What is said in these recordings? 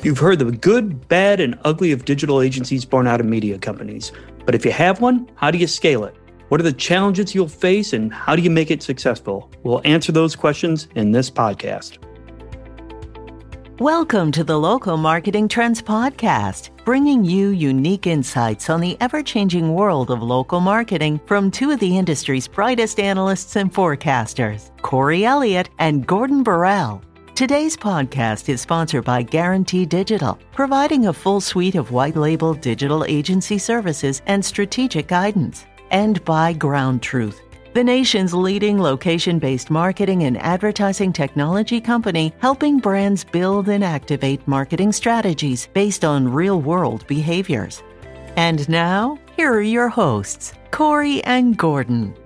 You've heard the good, bad, and ugly of digital agencies born out of media companies. But if you have one, how do you scale it? What are the challenges you'll face, and how do you make it successful? We'll answer those questions in this podcast. Welcome to the Local Marketing Trends Podcast, bringing you unique insights on the ever-changing world of local marketing from two of the industry's brightest analysts and forecasters, Corey Elliott and Gordon Borrell. Today's podcast is sponsored by Guarantee Digital, providing a full suite of white-label digital agency services and strategic guidance, and by Ground Truth, the nation's leading location-based marketing and advertising technology company, helping brands build and activate marketing strategies based on real-world behaviors. And now, here are your hosts, Corey and Gordon.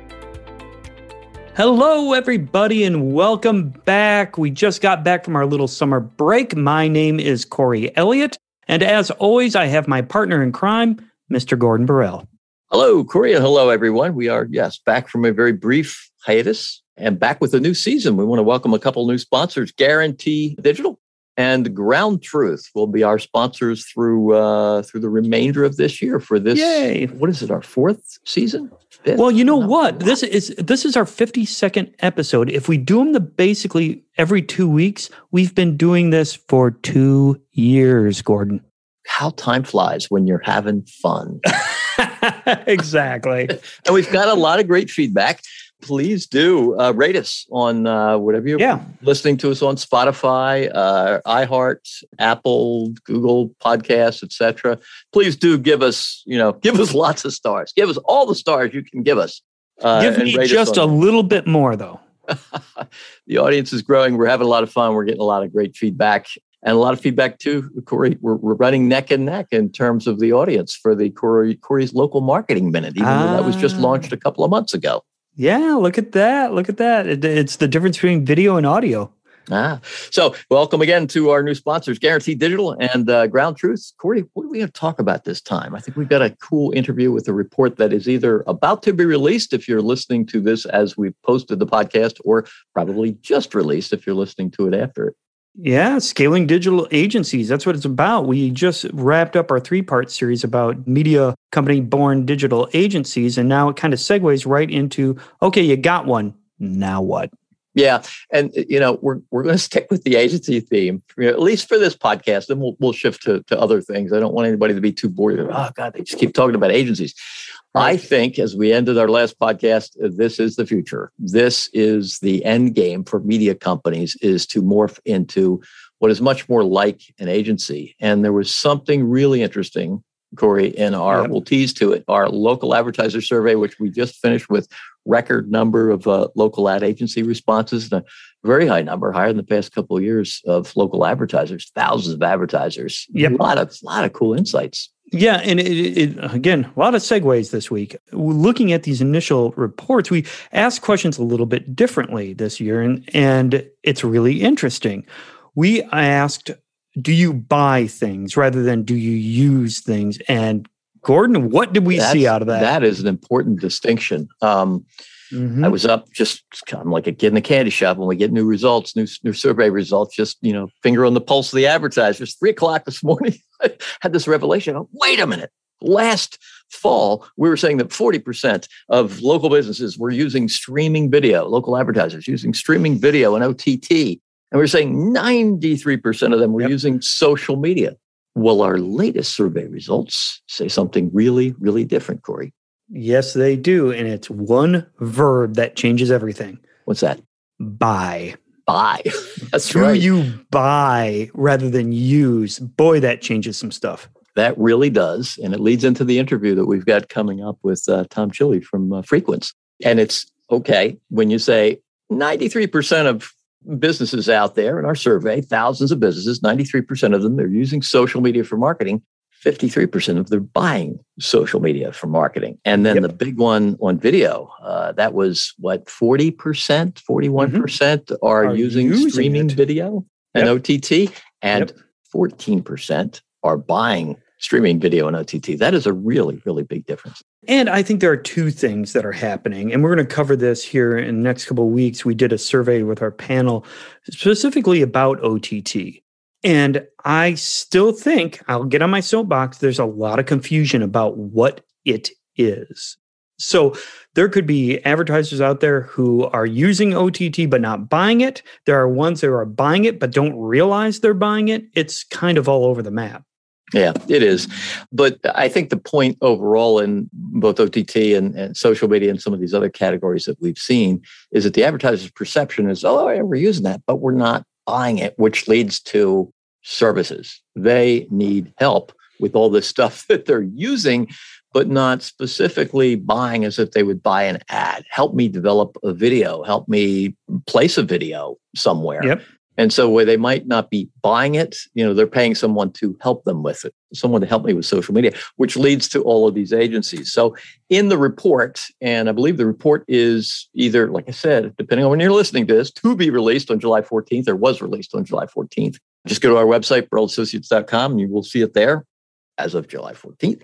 Hello, everybody, and welcome back. We just got back from our little summer break. My name is Corey Elliott, and as always, I have my partner in crime, Mr. Gordon Borrell. Hello, Corey, and hello, everyone. We are, back from a very brief hiatus and back with a new season. We want to welcome a couple new sponsors. Guarantee Digital and Ground Truth will be our sponsors through the remainder of this year for this. Yay. What is it, our fourth season? Fifth? Well, you know what? This is our 52nd episode. If we do them basically every 2 weeks, we've been doing this for 2 years, Gordon. How time flies when you're having fun. Exactly. And we've got a lot of great feedback. Please do rate us on whatever you're listening to us on, Spotify, iHeart, Apple, Google Podcasts, etc. Please do give us lots of stars. Give us all the stars you can give us. Give me just a little bit more, though. The audience is growing. We're having a lot of fun. We're getting a lot of great feedback. And a lot of feedback too, Corey. We're running neck and neck in terms of the audience for the Corey's Local Marketing Minute, even though that was just launched a couple of months ago. Yeah, look at that. Look at that. It's the difference between video and audio. So welcome again to our new sponsors, Guarantee Digital and Ground Truth. Corey, what are we going to talk about this time? I think we've got a cool interview with a report that is either about to be released if you're listening to this as we posted the podcast, or probably just released if you're listening to it after it. Yeah, scaling digital agencies. That's what it's about. We just wrapped up our 3-part series about media company-born digital agencies, and now it kind of segues right into, okay, you got one. Now what? Yeah, and we're going to stick with the agency theme, at least for this podcast, and we'll shift to other things. I don't want anybody to be too bored. Oh God, they just keep talking about agencies. Right. I think, as we ended our last podcast, this is the future. This is the end game for media companies, is to morph into what is much more like an agency. And there was something really interesting, Corey, in our, we'll tease to it, our local advertiser survey, which we just finished with record number of local ad agency responses, and a very high number, higher than the past couple of years, of local advertisers, thousands of advertisers. Yep. A lot of cool insights. Yeah, and it again, a lot of segues this week. Looking at these initial reports, we asked questions a little bit differently this year, and it's really interesting. We asked, do you buy things rather than do you use things? And Gordon, what did we see out of that? That is an important distinction. I was up just kind of like a kid in a candy shop when we get new results, new survey results, just, finger on the pulse of the advertisers. 3:00 this morning, I had this revelation. Oh, wait a minute. Last fall, we were saying that 40% of local businesses were using streaming video, local advertisers using streaming video and OTT. And we were saying 93% of them were using social media. Well, our latest survey results say something really, really different, Corey. Yes, they do. And it's one verb that changes everything. What's that? Buy. Buy. That's right. Do you buy rather than use? Boy, that changes some stuff. That really does. And it leads into the interview that we've got coming up with Tom Chili from Frequence. And it's okay when you say 93% of businesses out there in our survey, thousands of businesses, 93% of them, they're using social media for marketing. 53% of them buying social media for marketing. And then the big one on video, that was 40%, 41% are using streaming video and OTT, and 14% are buying streaming video and OTT. That is a really, really big difference. And I think there are two things that are happening, and we're going to cover this here in the next couple of weeks. We did a survey with our panel specifically about OTT. And I still think, I'll get on my soapbox, there's a lot of confusion about what it is. So there could be advertisers out there who are using OTT but not buying it. There are ones that are buying it but don't realize they're buying it. It's kind of all over the map. Yeah, it is. But I think the point overall in both OTT and social media and some of these other categories that we've seen is that the advertiser's perception is, oh, yeah, we're using that, but we're not buying it, which leads to services. They need help with all this stuff that they're using, but not specifically buying as if they would buy an ad. Help me develop a video. Help me place a video somewhere. Yep. And so where they might not be buying it, they're paying someone to help them with it, someone to help me with social media, which leads to all of these agencies. So in the report, and I believe the report is either, like I said, depending on when you're listening to this, to be released on July 14th or was released on July 14th. Just go to our website, BarolaAssociates.com, and you will see it there as of July 14th.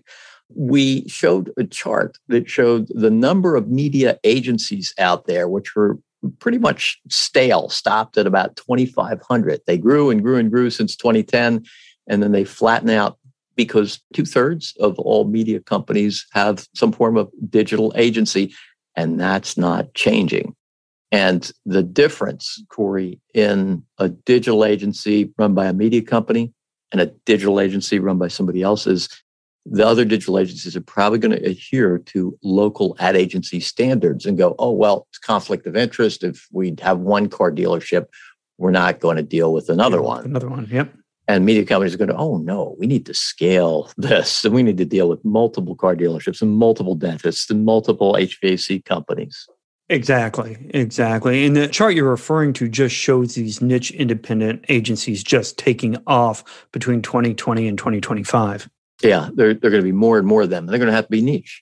We showed a chart that showed the number of media agencies out there, which were pretty much stale, stopped at about 2,500. They grew and grew and grew since 2010, and then they flatten out because 2/3 of all media companies have some form of digital agency, and that's not changing. And the difference, Corey, in a digital agency run by a media company and a digital agency run by somebody else is the other digital agencies are probably going to adhere to local ad agency standards and go, oh, well, it's conflict of interest. If we have one car dealership, we're not going to deal with another one. Another one, yep. And media companies are going to, oh, no, we need to scale this. And we need to deal with multiple car dealerships and multiple dentists and multiple HVAC companies. Exactly. And the chart you're referring to just shows these niche independent agencies just taking off between 2020 and 2025. Yeah, there are going to be more and more of them. They're going to have to be niche.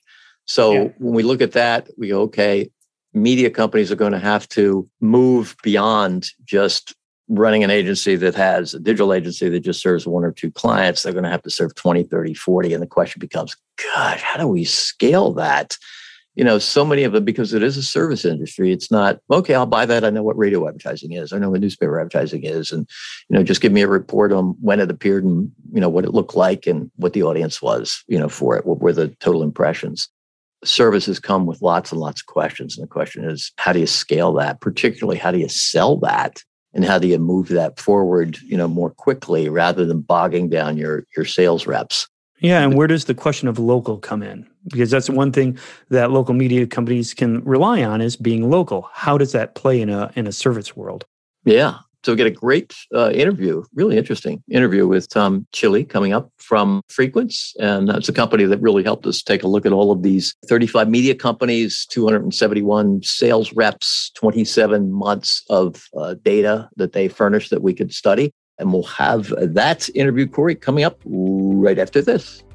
So when we look at that, we go, okay, media companies are going to have to move beyond just running an agency that has a digital agency that just serves one or two clients. They're going to have to serve 20, 30, 40. And the question becomes, God, how do we scale that? So many of them, because it is a service industry, it's not, okay, I'll buy that. I know what radio advertising is. I know what newspaper advertising is. And, just give me a report on when it appeared and, what it looked like and what the audience was, for it. What were the total impressions? Services come with lots and lots of questions. And the question is, how do you scale that? Particularly, how do you sell that? And how do you move that forward, more quickly rather than bogging down your sales reps? Yeah, and where does the question of local come in? Because that's one thing that local media companies can rely on is being local. How does that play in a service world? Yeah. So we get a great interview, really interesting interview with Tom Chili coming up from Frequence. And that's a company that really helped us take a look at all of these 35 media companies, 271 sales reps, 27 months of data that they furnished that we could study. And we'll have that interview, Corey, coming up right after this.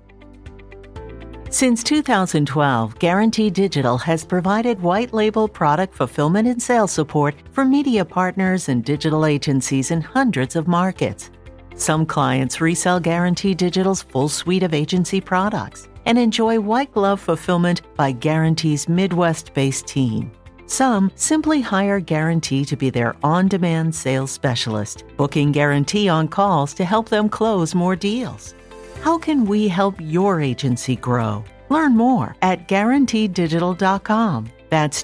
Since 2012, Guarantee Digital has provided white label product fulfillment and sales support for media partners and digital agencies in hundreds of markets. Some clients resell Guarantee Digital's full suite of agency products and enjoy white glove fulfillment by Guarantee's Midwest-based team. Some simply hire Guarantee to be their on-demand sales specialist, booking Guarantee on calls to help them close more deals. How can we help your agency grow? Learn more at GuaranteeDigital.com. That's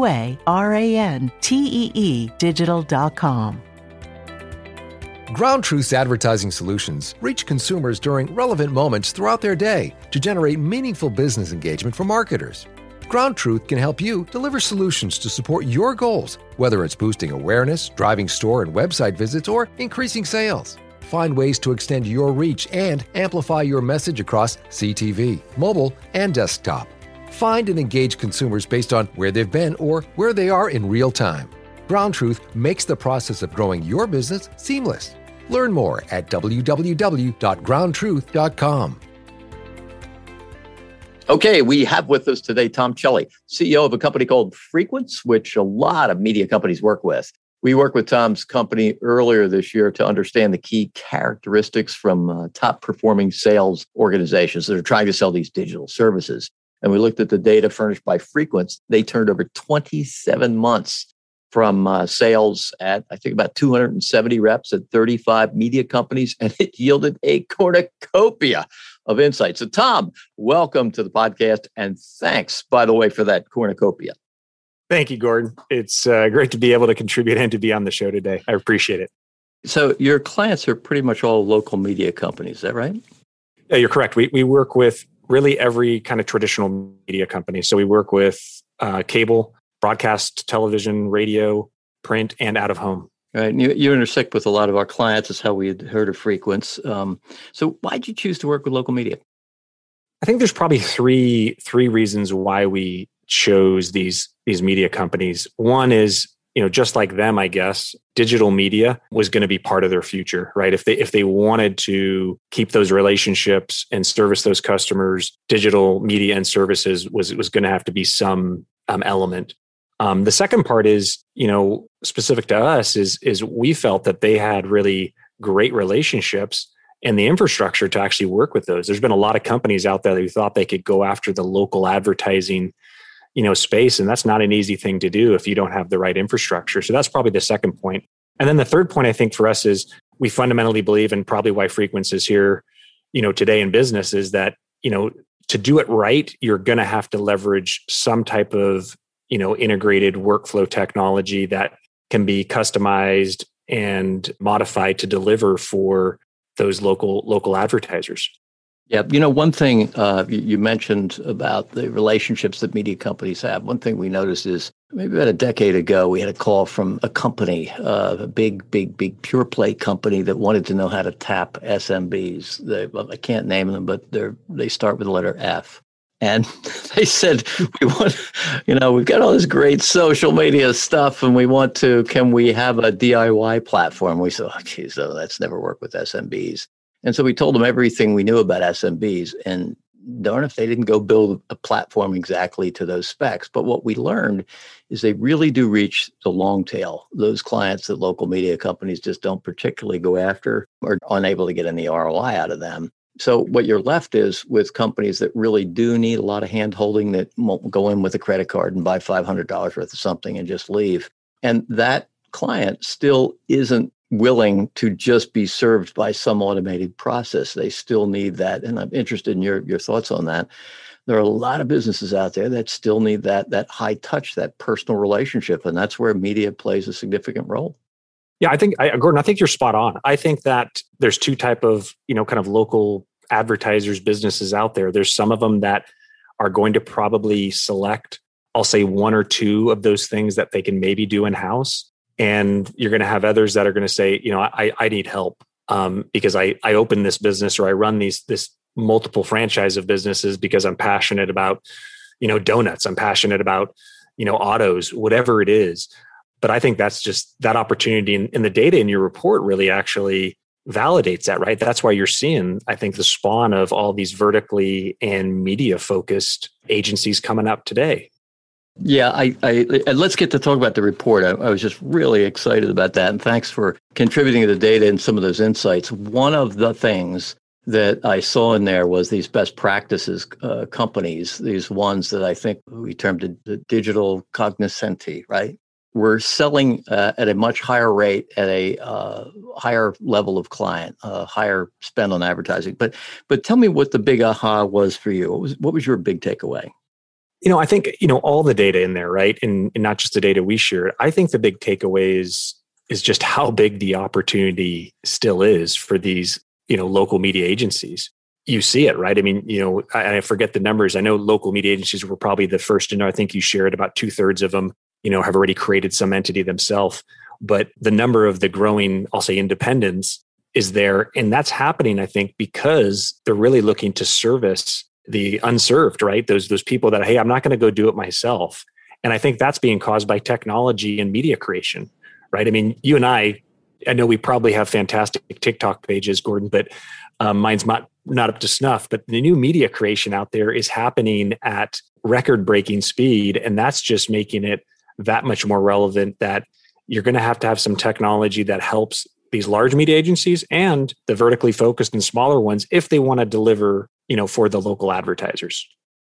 GUARANTEE digital.com. Ground Truth's advertising solutions reach consumers during relevant moments throughout their day to generate meaningful business engagement for marketers. Ground Truth can help you deliver solutions to support your goals, whether it's boosting awareness, driving store and website visits, or increasing sales. Find ways to extend your reach and amplify your message across CTV, mobile, and desktop. Find and engage consumers based on where they've been or where they are in real time. Ground Truth makes the process of growing your business seamless. Learn more at www.groundtruth.com. Okay, we have with us today Tom Chili, CEO of a company called Frequence, which a lot of media companies work with. We worked with Tom's company earlier this year to understand the key characteristics from top performing sales organizations that are trying to sell these digital services. And we looked at the data furnished by Frequence. They turned over 27 months from sales at, I think, about 270 reps at 35 media companies, and it yielded a cornucopia of insights. So, Tom, welcome to the podcast, and thanks, by the way, for that cornucopia. Thank you, Gordon. It's great to be able to contribute and to be on the show today. I appreciate it. So your clients are pretty much all local media companies, is that right? Yeah, you're correct. We work with really every kind of traditional media company. So we work with cable, broadcast, television, radio, print, and out of home. Right. And you intersect with a lot of our clients. That's how we had heard of Frequence. So why did you choose to work with local media? I think there's probably three reasons why we chose these media companies. One is, just like them, I guess, digital media was going to be part of their future, right? If they wanted to keep those relationships and service those customers, digital media and services was going to have to be some element. The second part is, specific to us is we felt that they had really great relationships and the infrastructure to actually work with those. There's been a lot of companies out there who thought they could go after the local advertising space. And that's not an easy thing to do if you don't have the right infrastructure. So that's probably the second point. And then the third point, I think, for us is we fundamentally believe, and probably why Frequence is here, today in business, is that, to do it right, you're going to have to leverage some type of, integrated workflow technology that can be customized and modified to deliver for those local advertisers. Yeah. One thing you mentioned about the relationships that media companies have. One thing we noticed is maybe about a decade ago, we had a call from a company, a big pure play company that wanted to know how to tap SMBs. I can't name them, but they start with the letter F. And they said, we've got all this great social media stuff and can we have a DIY platform? We said, that's never worked with SMBs. And so we told them everything we knew about SMBs, and darn if they didn't go build a platform exactly to those specs. But what we learned is they really do reach the long tail, those clients that local media companies just don't particularly go after or unable to get any ROI out of them. So what you're left is with companies that really do need a lot of hand-holding, that won't go in with a credit card and buy $500 worth of something and just leave. And that client still isn't willing to just be served by some automated process. They still need that. And I'm interested in your thoughts on that. There are a lot of businesses out there that still need that high touch, that personal relationship. And that's where media plays a significant role. Yeah, Gordon, I think you're spot on. I think that there's two type of, kind of local advertisers, businesses out there. There's some of them that are going to probably select, I'll say, one or two of those things that they can maybe do in-house. And you're going to have others that are going to say, I need help because I open this business or I run this multiple franchise of businesses because I'm passionate about, donuts. I'm passionate about, autos, whatever it is. But I think that's just that opportunity, and the data in your report really actually validates that, right? That's why you're seeing, I think, the spawn of all these vertically and media focused agencies coming up today. Yeah, and let's get to talk about the report. I was just really excited about that. And thanks for contributing to the data and some of those insights. One of the things that I saw in there was these best practices companies, these ones that I think we termed the digital cognoscenti, right? We're selling at a much higher rate, at a higher level of client, higher spend on advertising. But tell me what the big aha was for you. What was your big takeaway? I think, all the data in there, right? And not just the data we shared. I think the big takeaway is just how big the opportunity still is for these, local media agencies. You see it, right? I mean, I forget the numbers. I know local media agencies were probably the first to know. I think you shared about 2/3 of them, have already created some entity themselves. But the number of the growing, I'll say, independents is there. And that's happening, I think, because they're really looking to service the unserved, right? Those people that, hey, I'm not going to go do it myself. And I think that's being caused by technology and media creation, right? I mean, you and I know we probably have fantastic TikTok pages, Gordon, but mine's not up to snuff. But the new media creation out there is happening at record-breaking speed. And that's just making it that much more relevant that you're going to have some technology that helps these large media agencies and the vertically focused and smaller ones if they want to deliver, for the local advertisers.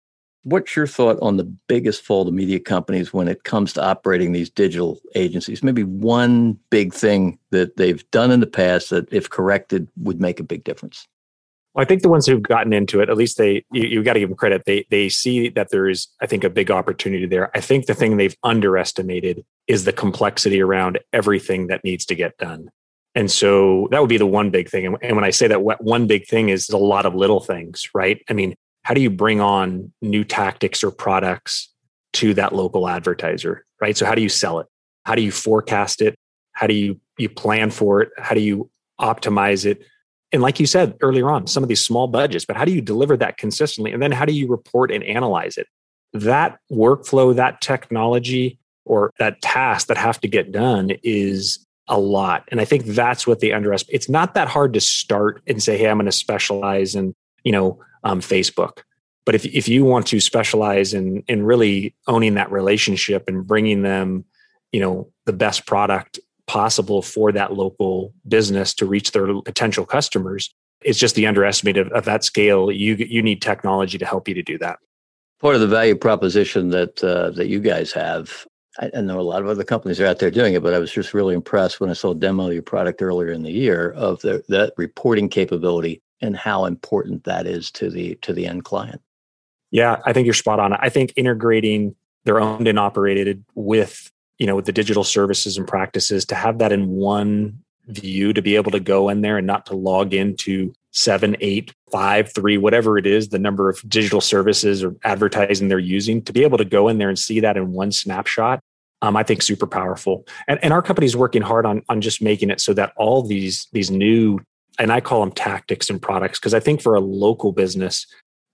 What's your thought on the biggest fault of media companies when it comes to operating these digital agencies? Maybe one big thing that they've done in the past that, if corrected, would make a big difference. Well, I think the ones who've gotten into it, at least you got to give them credit. They see that there is, I think, a big opportunity there. I think the thing they've underestimated is the complexity around everything that needs to get done. And so that would be the one big thing. And when I say that one big thing is a lot of little things, right? I mean, how do you bring on new tactics or products to that local advertiser, right? So how do you sell it? How do you forecast it? How do you plan for it? How do you optimize it? And like you said earlier on, some of these small budgets, but how do you deliver that consistently? And then how do you report and analyze it? That workflow, that technology, or that task that have to get done is a lot. And I think that's what they underestimate. It's not that hard to start and say, hey, I'm going to specialize in, Facebook. But if you want to specialize in really owning that relationship and bringing them, the best product possible for that local business to reach their potential customers, it's just the underestimate of that scale. You need technology to help you to do that. Part of the value proposition that you guys have, I know a lot of other companies are out there doing it, but I was just really impressed when I saw a demo of your product earlier in the year of that reporting capability and how important that is to the end client. Yeah, I think you're spot on. I think integrating their owned and operated with the digital services and practices, to have that in one view, to be able to go in there and not to log into 7, 8, 5, 3, whatever it is, the number of digital services or advertising they're using, to be able to go in there and see that in one snapshot, I think super powerful. And our company's working hard on just making it so that all these new, and I call them tactics and products, because I think for a local business,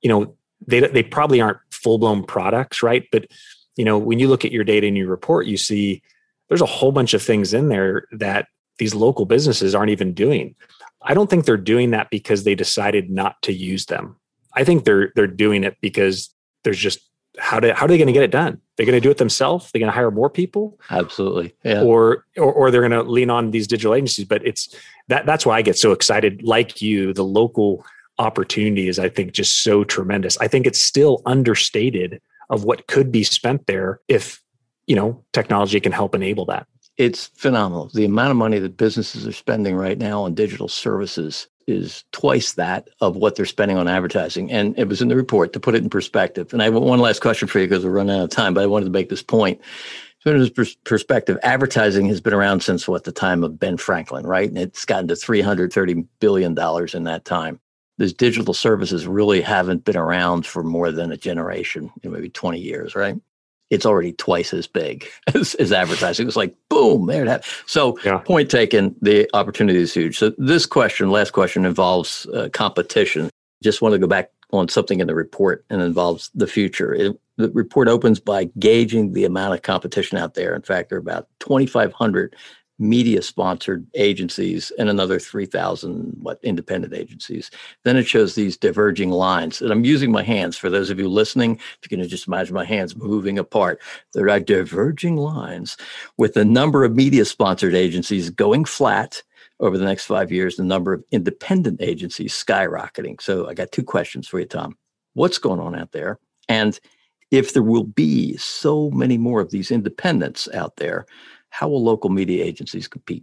they probably aren't full-blown products, right? But when you look at your data and your report, you see there's a whole bunch of things in there that these local businesses aren't even doing. I don't think they're doing that because they decided not to use them. I think they're doing it because there's just how are they going to get it done? They're going to do it themselves. They're going to hire more people. Absolutely, yeah. Or they're going to lean on these digital agencies. But that's why I get so excited. Like you, the local opportunity is, I think, just so tremendous. I think it's still understated of what could be spent there if technology can help enable that. It's phenomenal. The amount of money that businesses are spending right now on digital services is twice that of what they're spending on advertising. And it was in the report, to put it in perspective. And I have one last question for you because we're running out of time, but I wanted to make this point. So in this perspective, advertising has been around since the time of Ben Franklin, right? And it's gotten to $330 billion in that time. These digital services really haven't been around for more than a generation, maybe 20 years, right? It's already twice as big as advertising. It's like, boom, there it is. So yeah. Point taken, the opportunity is huge. So this last question involves competition. Just want to go back on something in the report and involves the future. The report opens by gauging the amount of competition out there. In fact, there are about 2,500 media-sponsored agencies and another 3,000 independent agencies. Then it shows these diverging lines. And I'm using my hands. For those of you listening, if you can just imagine my hands moving apart, there are diverging lines with the number of media-sponsored agencies going flat over the next 5 years, the number of independent agencies skyrocketing. So I got two questions for you, Tom. What's going on out there? And if there will be so many more of these independents out there, how will local media agencies compete?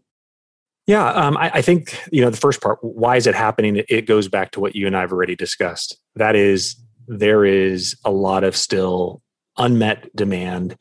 Yeah, I think, the first part, why is it happening? It goes back to what you and I have already discussed. That is, there is a lot of still unmet demand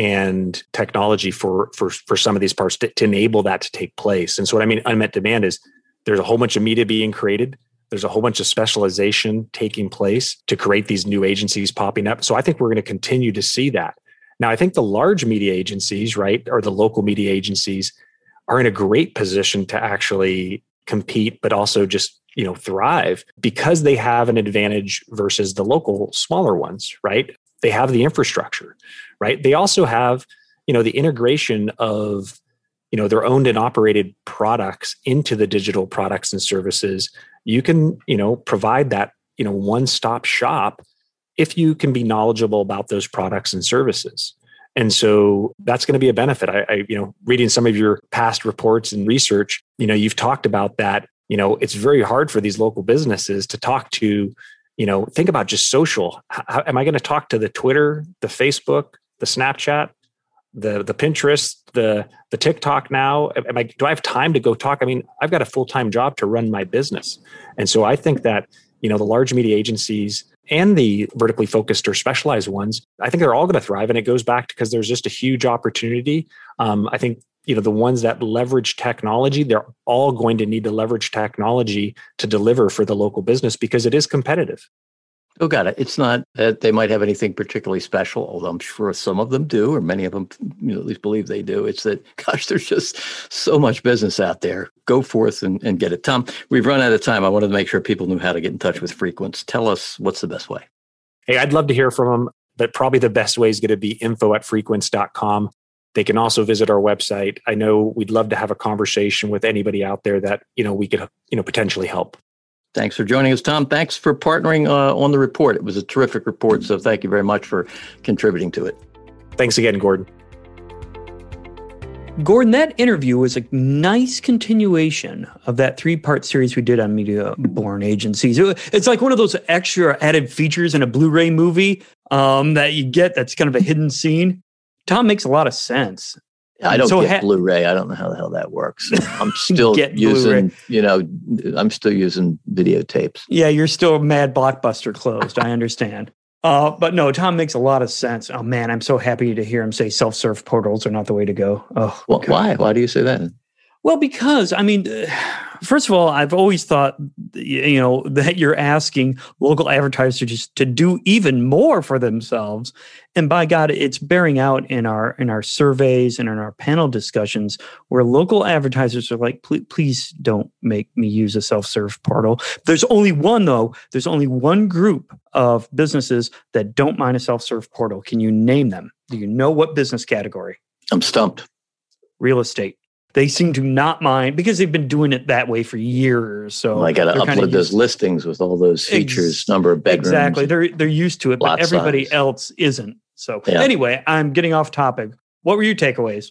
and technology for some of these parts to enable that to take place. And so what I mean unmet demand is there's a whole bunch of media being created. There's a whole bunch of specialization taking place to create these new agencies popping up. So I think we're going to continue to see that. Now, I think the large media agencies, right, or the local media agencies are in a great position to actually compete, but also just, thrive because they have an advantage versus the local smaller ones, right? They have the infrastructure, right? They also have, the integration of, their owned and operated products into the digital products and services. You can, provide that, one-stop shop if you can be knowledgeable about those products and services. And so that's going to be a benefit. I reading some of your past reports and research, you've talked about that. It's very hard for these local businesses to talk to, think about just social. How, am I going to talk to the Twitter, the Facebook, the Snapchat, the Pinterest, the TikTok now? Do I have time to go talk? I mean, I've got a full-time job to run my business. And so I think that, the large media agencies and the vertically focused or specialized ones, I think they're all going to thrive. And it goes back to because there's just a huge opportunity. I think, the ones that leverage technology, they're all going to need to leverage technology to deliver for the local business because it is competitive. Oh, got it. It's not that they might have anything particularly special, although I'm sure some of them do, or many of them at least believe they do. It's that, gosh, there's just so much business out there. Go forth and get it. Tom, we've run out of time. I wanted to make sure people knew how to get in touch with Frequence. Tell us what's the best way. Hey, I'd love to hear from them, but probably the best way is going to be info@frequence.com. They can also visit our website. I know we'd love to have a conversation with anybody out there that, we could, potentially help. Thanks for joining us, Tom. Thanks for partnering on the report. It was a terrific report, so thank you very much for contributing to it. Thanks again, Gordon. Gordon, that interview was a nice continuation of that 3-part series we did on media-born agencies. It's like one of those extra added features in a Blu-ray movie that you get that's kind of a hidden scene. Tom makes a lot of sense. I don't get Blu-ray. I don't know how the hell that works. I'm still using, I'm still using videotapes. Yeah, you're still mad Blockbuster closed. I understand. But no, Tom makes a lot of sense. Oh man, I'm so happy to hear him say self-serve portals are not the way to go. Oh, well, why? Why do you say that? Well, because first of all, I've always thought, that you're asking local advertisers to do even more for themselves. And by God, it's bearing out in our surveys and in our panel discussions where local advertisers are like, please don't make me use a self-serve portal. There's only one, though. There's only one group of businesses that don't mind a self-serve portal. Can you name them? Do you know what business category? I'm stumped. Real estate. They seem to not mind because they've been doing it that way for years. So I got to upload those listings with all those features, number of bedrooms. Exactly. They're used to it, but everybody else isn't. So anyway, I'm getting off topic. What were your takeaways?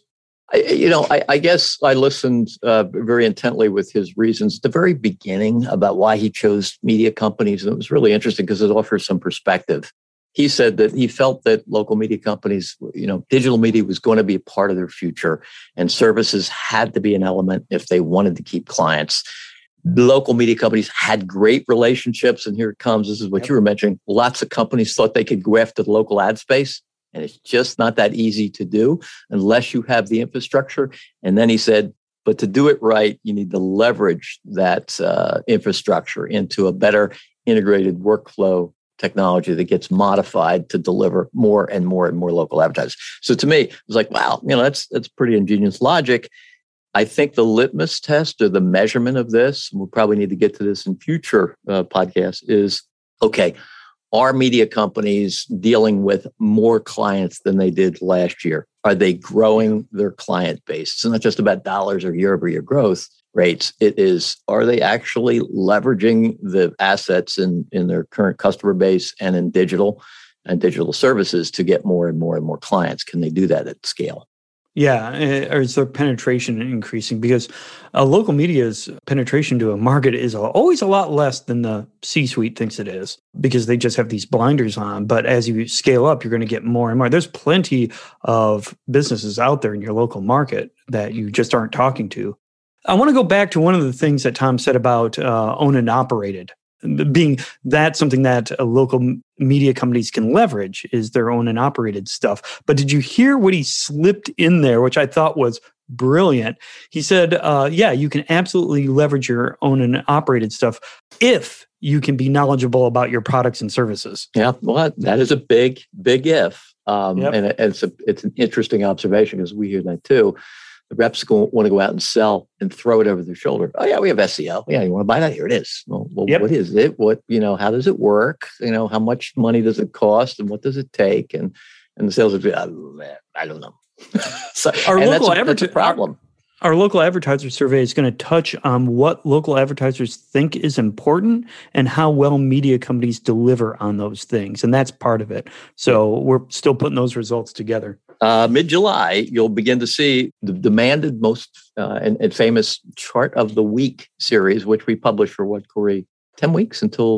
I guess I listened very intently with his reasons at the very beginning about why he chose media companies. And it was really interesting because it offers some perspective. He said that he felt that local media companies, digital media was going to be a part of their future and services had to be an element if they wanted to keep clients. Local media companies had great relationships. And here it comes. This is what you were mentioning. Lots of companies thought they could go after the local ad space. And it's just not that easy to do unless you have the infrastructure. And then he said, but to do it right, you need to leverage that infrastructure into a better integrated workflow technology that gets modified to deliver more and more and more local advertisers. So to me, it was like, wow, that's pretty ingenious logic. I think the litmus test or the measurement of this, we'll probably need to get to this in future podcasts, is, okay, are media companies dealing with more clients than they did last year? Are they growing their client base? It's not just about dollars or year-over-year growth rates. It is, are they actually leveraging the assets in their current customer base and in digital and digital services to get more and more and more clients? Can they do that at scale? Yeah, or is their penetration increasing? Because local media's penetration to a market is always a lot less than the C-suite thinks it is because they just have these blinders on. But as you scale up, you're going to get more and more. There's plenty of businesses out there in your local market that you just aren't talking to. I want to go back to one of the things that Tom said about owned and operated, being that something that local media companies can leverage is their owned and operated stuff. But did you hear what he slipped in there, which I thought was brilliant? He said, you can absolutely leverage your owned and operated stuff if you can be knowledgeable about your products and services. Yeah, well, that is a big if. And it's an interesting observation because we hear that too. The reps want to go out and sell and throw it over their shoulder. Oh yeah, we have SEO. Yeah, you want to buy that? Here it is. Well, What is it? What, how does it work? How much money does it cost and what does it take? And the sales would be, oh, man, I don't know. So that's a problem. Our local advertiser survey is going to touch on what local advertisers think is important and how well media companies deliver on those things. And that's part of it. So we're still putting those results together. Mid-July, you'll begin to see the demanded most and famous Chart of the Week series, which we publish for Corey, 10 weeks until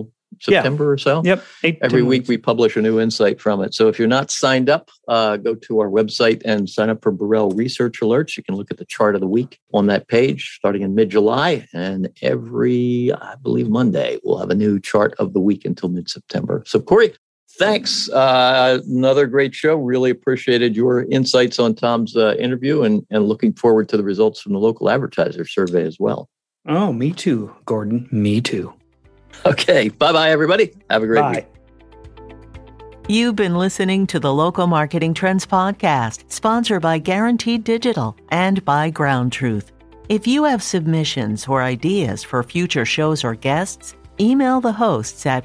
September or so. Yep. Every week we publish a new insight from it. So if you're not signed up, go to our website and sign up for Borrell Research Alerts. You can look at the chart of the week on that page starting in mid-July. And every, I believe, Monday, we'll have a new chart of the week until mid-September. So Corey, thanks. Another great show. Really appreciated your insights on Tom's interview and looking forward to the results from the local advertiser survey as well. Oh, me too, Gordon. Me too. Okay. Bye-bye, everybody. Have a great week. You've been listening to the Local Marketing Trends Podcast, sponsored by Guaranteed Digital and by Ground Truth. If you have submissions or ideas for future shows or guests, email the hosts at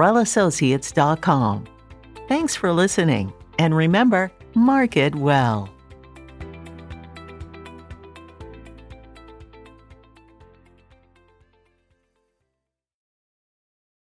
podcast@BorrellAssociates.com. Thanks for listening, and remember, market well.